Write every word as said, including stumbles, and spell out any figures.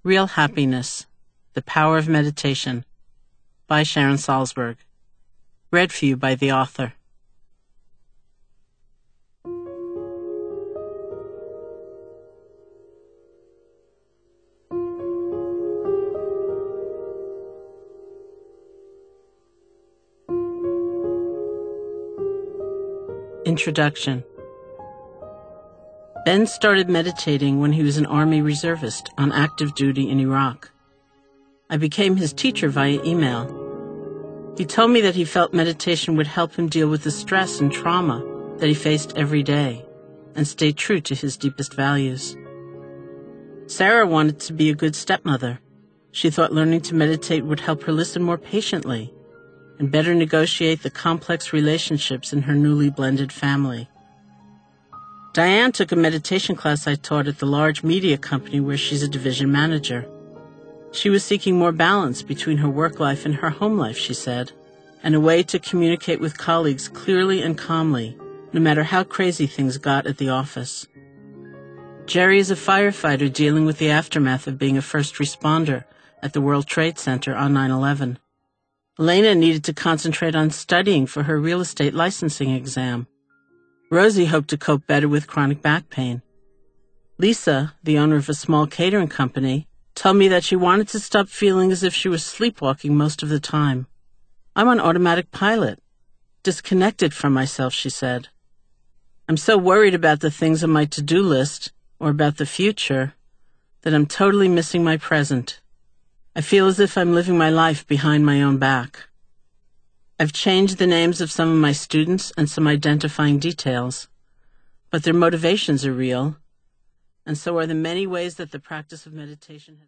Real Happiness, The Power of Meditation, by Sharon Salzberg. Read for you by the author. Introduction. Ben started meditating when he was an Army reservist on active duty in Iraq. I became his teacher via email. He told me that he felt meditation would help him deal with the stress and trauma that he faced every day and stay true to his deepest values. Sarah wanted to be a good stepmother. She thought learning to meditate would help her listen more patiently and better negotiate the complex relationships in her newly blended family. Diane took a meditation class I taught at the large media company where she's a division manager. She was seeking more balance between her work life and her home life, she said, and a way to communicate with colleagues clearly and calmly, no matter how crazy things got at the office. Jerry is a firefighter dealing with the aftermath of being a first responder at the World Trade Center on nine eleven. Elena needed to concentrate on studying for her real estate licensing exam. Rosie hoped to cope better with chronic back pain. Lisa, the owner of a small catering company, told me that she wanted to stop feeling as if she was sleepwalking most of the time. I'm on automatic pilot, disconnected from myself, she said. I'm so worried about the things on my to-do list or about the future that I'm totally missing my present. I feel as if I'm living my life behind my own back. I've changed the names of some of my students and some identifying details, but their motivations are real, and so are the many ways that the practice of meditation has